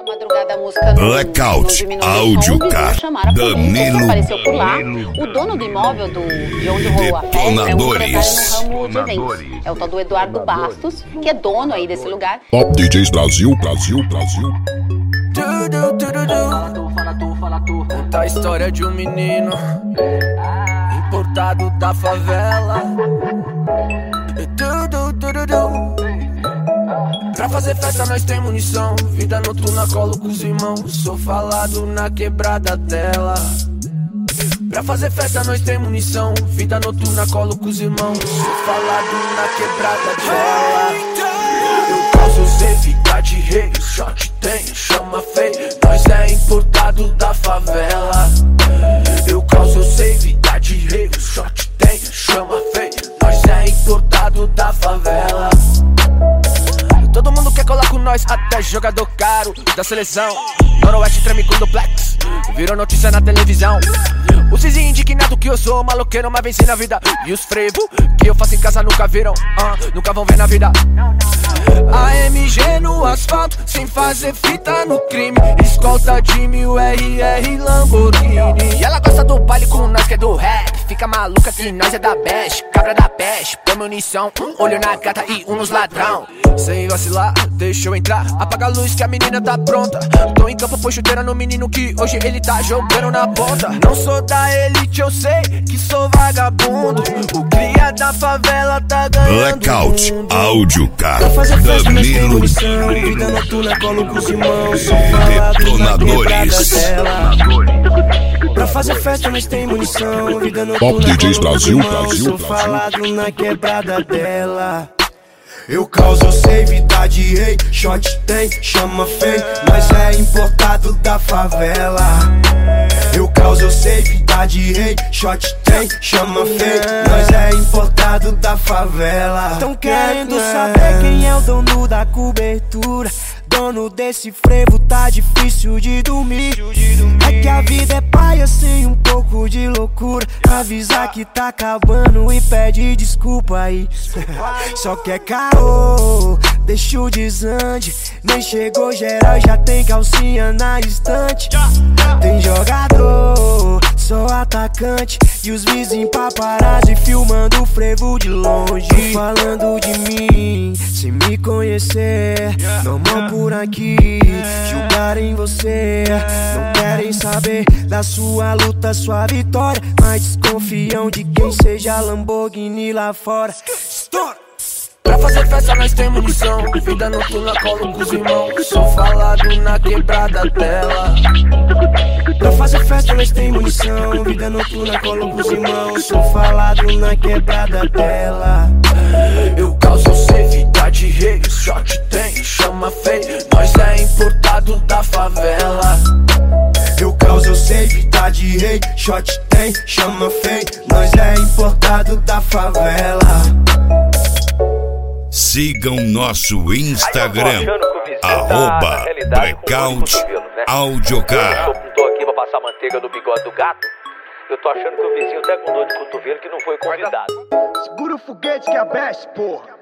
madrugada a música Blackout, áudio car, Danilo, apareceu por lá. O dono do imóvel de onde rolou a festa é um empresário no ramo de eventos. É o tal do Eduardo Bastos, que é dono aí desse lugar. Top DJs Brasil. Conta a história de um menino importado da favela. Pra fazer festa nós tem munição, vida noturna colo com os irmãos. Sou falado na quebrada dela. Pra fazer festa nós tem munição, vida noturna colo com os irmãos. Sou falado na quebrada dela. Eu causo vida de rei, o shot tem chama feio. Nós é importado da favela. Eu causo vida de rei, o shot tem chama feio. Nós é importado da favela. Todo mundo quer colar com nós, até jogador caro da seleção. Noroeste treme com duplex, virou notícia na televisão. O Cizinho indignado que eu sou maloqueiro, mas venci na vida. E os frevo que eu faço em casa nunca viram, nunca vão ver na vida. AMG no asfalto, sem fazer fita no crime. Escolta de 1000 RR Lamborghini. E ela gosta do baile com nós que é do rap. Fica maluca que nós é da Bash, cabra da peste. Põe munição, olho na gata e nos ladrão. Sem vacilar, deixa eu entrar. Apaga a luz que a menina tá pronta. Tô em campo, foi chuteira no menino que hoje ele tá jogando na ponta. Não sou da elite, eu sei que sou vagabundo. O cria da favela tá ganhando. Blackout, áudio car, Danilo, vida noturna colo com os irmãos. Sou falado na quebrada dela. Pra fazer festa nós tem munição, vida noturna Top DJs Brasil. Sou falado na quebrada dela. Eu causo vida de rei, shot tem, chama feio. Nós é importado da favela. Eu causo vida de rei, shot tem, chama feio. Nós é importado da favela. Tão querendo saber quem é o dono da cobertura. Dono desse frevo tá difícil de dormir. É que a vida é paia sem um pouco de loucura. Avisar que tá acabando e pede desculpa aí. Só quer caô, deixa o desande. Nem chegou geral, já tem calcinha na estante. Tem jogador, sou atacante. E os vizinhos paparazzi filmando o frevo de longe. Falando de mim, sem me conhecer. Normal por aqui, julgarem você. Não querem saber da sua luta, sua vitória, mas desconfiam de quem seja Lamborghini lá fora. Pra fazer festa nós tem munição, vida noturna colo com os irmãos. Sou falado na quebrada dela. Pra fazer festa nós tem munição, vida noturna colo com os irmãos. Sou falado na quebrada dela. Eu causo vida de rei, o shot tem chama feio. Nós é importado da favela. Eu causo vida de rei, shot tem chama feio. Nós é importado da favela. Sigam nosso Instagram, @Blackout Audiocar. Eu tô aqui pra passar manteiga no bigode do gato. Eu tô achando que o vizinho tá com dor de cotovelo que não foi convidado. Segura o foguete que é a best, porra.